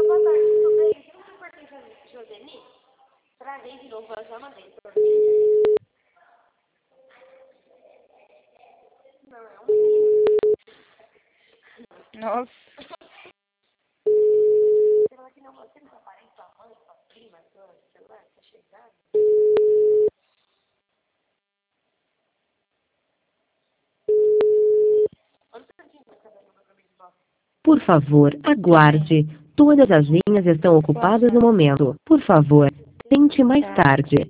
Boa tarde, tudo bem? Você não se pertence a Joseni? Travei de novo, eu já mandei. Não, é um menino. Nossa. Será que não você não aparece sua mãe, sua prima, seu celular, tá chegando? Olha o tantinho que tá dando pra mim de volta. Por favor, aguarde. Todas as linhas estão ocupadas no momento. Por favor, tente mais tarde.